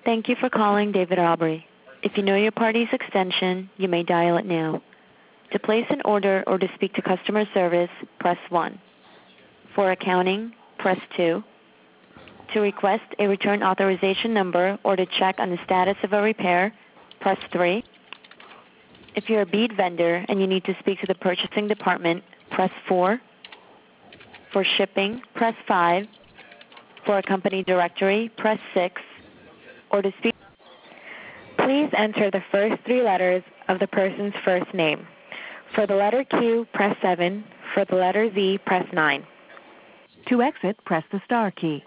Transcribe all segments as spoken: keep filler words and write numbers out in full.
Thank you for calling David Aubrey. If you know your party's extension, you may dial it now. To place an order or to speak to customer service, press one. For accounting, press two. To request a return authorization number or to check on the status of a repair, press three. If you're a bead vendor and you need to speak to the purchasing department, press four. For shipping, press five. For a company directory, press six. Or to speak, please enter the first three letters of the person's first name. For the letter Q, press seven. For the letter Z, press nine. To exit, press the star key.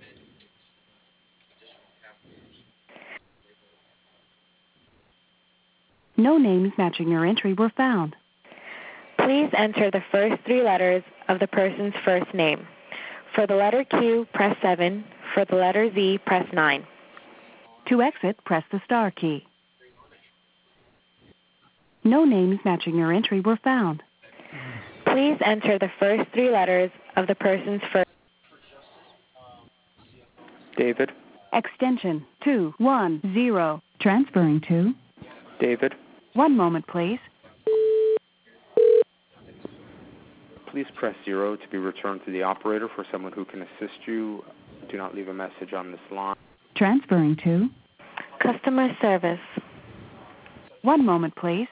No names matching your entry were found. Please enter the first three letters of the person's first name. For the letter Q, press seven. For the letter Z, press nine. To exit, press the star key. No names matching your entry were found. Please enter the first three letters of the person's first. David. Extension two one zero. Transferring to David. One moment, please. Please press zero to be returned to the operator for someone who can assist you. Do not leave a message on this line. Transferring to Customer service. One moment, please.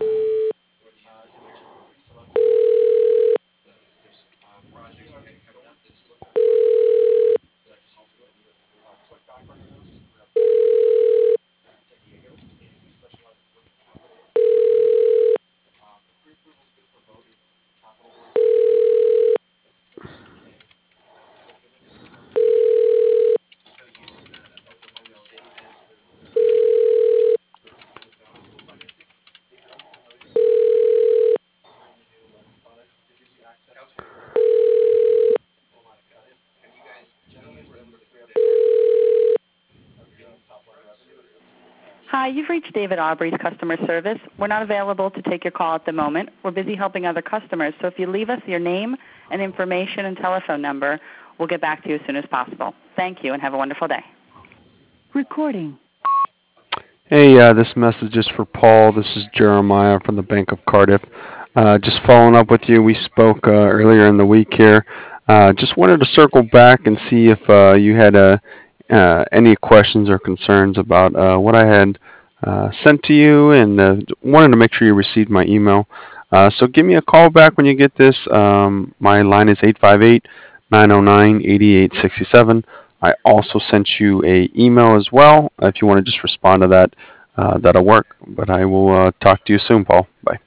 Hi, you've reached David Aubrey's customer service. We're not available to take your call at the moment. We're busy helping other customers, so if you leave us your name and information and telephone number, we'll get back to you as soon as possible. Thank you and have a wonderful day. Recording. Hey, uh, this message is for Paul. This is Jeremiah from the Bank of Cardiff. Uh, just following up with you. We spoke uh, earlier in the week here. Uh, just wanted to circle back and see if uh, you had uh, uh, any questions or concerns about uh, what I had uh, sent to you, and uh, wanted to make sure you received my email. Uh, so give me a call back when you get this. Um, my line is eight five eight, nine oh nine, eight eight six seven. I also sent you a email as well. If you want to just respond to that, uh, that'll work. But I will uh, talk to you soon, Paul. Bye.